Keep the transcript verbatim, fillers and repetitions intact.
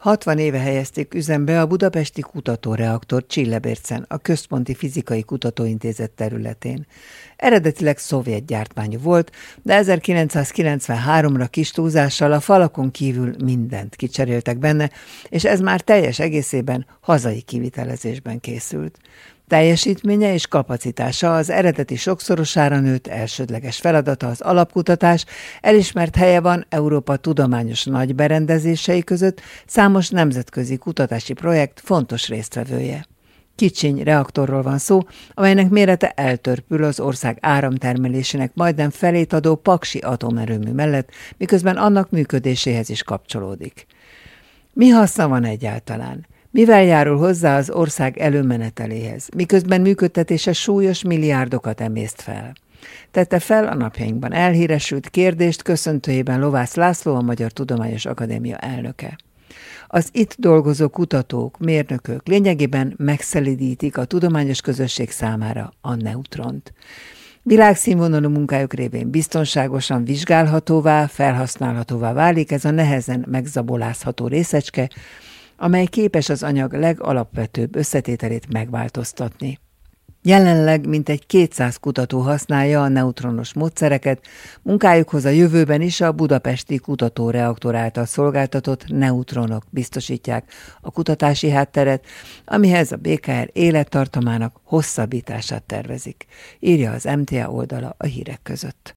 hatvan éve helyezték üzembe a budapesti kutatóreaktor Csillebércen, a Központi Fizikai Kutatóintézet területén. Eredetileg szovjet gyártmányú volt, de ezerkilencszázkilencvenháromra kis túlzással a falakon kívül mindent kicseréltek benne, és ez már teljes egészében hazai kivitelezésben készült. Teljesítménye és kapacitása az eredeti sokszorosára nőtt, elsődleges feladata az alapkutatás, elismert helye van Európa tudományos nagyberendezései között, számos nemzetközi kutatási projekt fontos résztvevője. Kicsiny reaktorról van szó, amelynek mérete eltörpül az ország áramtermelésének majdnem felét adó paksi atomerőmű mellett, miközben annak működéséhez is kapcsolódik. Mi haszna van egyáltalán? Mivel járul hozzá az ország előmeneteléhez, miközben működtetése súlyos milliárdokat emészt fel? Tette fel a napjainkban elhíresült kérdést köszöntőjében Lovász László, a Magyar Tudományos Akadémia elnöke. Az itt dolgozó kutatók, mérnökök lényegében megszelídítik a tudományos közösség számára a neutront. Világszínvonalú munkájuk révén biztonságosan vizsgálhatóvá, felhasználhatóvá válik ez a nehezen megzabolázható részecske, amely képes az anyag legalapvetőbb összetételét megváltoztatni. Jelenleg mintegy kétszáz kutató használja a neutronos módszereket, munkájukhoz a jövőben is a budapesti kutatóreaktor által szolgáltatott neutronok biztosítják a kutatási hátteret, amihez a bé ká er élettartamának hosszabbítását tervezik, írja az em té á oldala a hírek között.